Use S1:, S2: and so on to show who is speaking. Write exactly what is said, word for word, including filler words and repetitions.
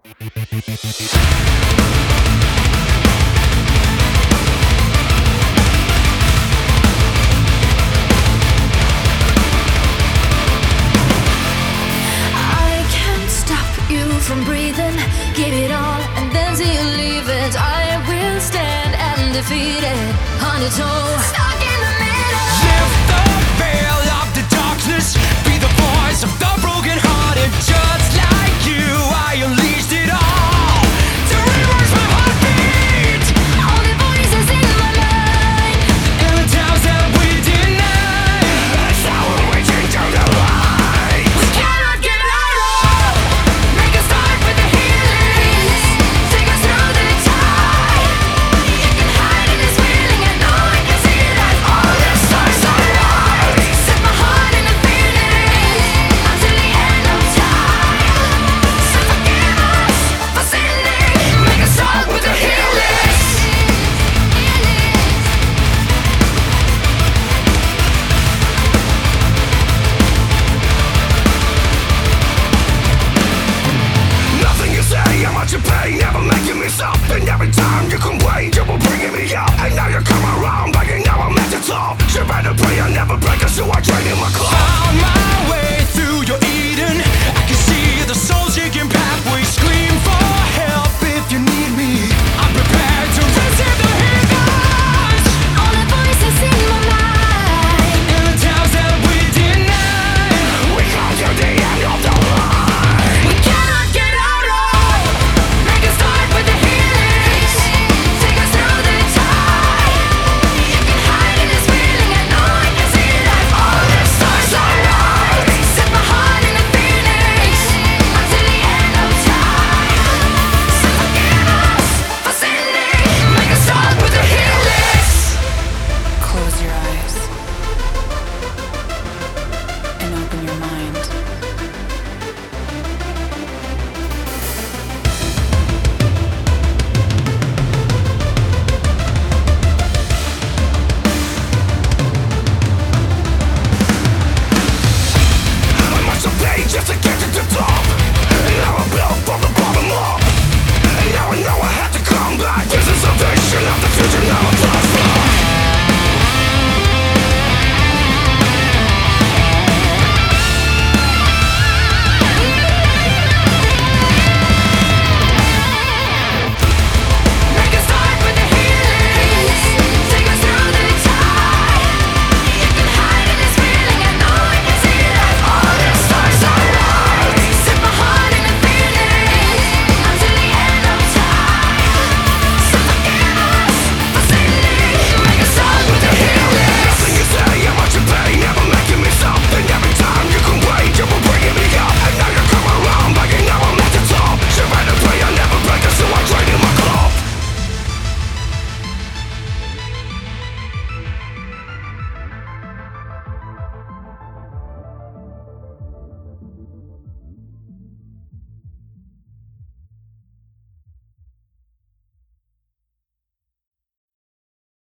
S1: From breathing, give it all, and then till you leave it. I will stand and defeat it, on its own, stuck in the middle.
S2: Lift the veil of the darkness, be the voice of the broken hearted. Just like you, I unleashed it all to reverse my heartbeat.
S1: All the voices in my mind,
S2: and the towns that we deny. That's how we're reaching to the light.
S1: we cannot get out of. Make us start with the healing, take us through the tide. You can hide in this feeling, I know I can see that all the stars are right. Set my heart in the feeling until the end of time. So forgive us for sinning, make us start with the healing.
S2: Nothing you say, how much you pay, never making me stop. And every time you complain, you were bringing me up. And now you come around, begging now I'm at the top. You better pray I never break us, so I train in my club.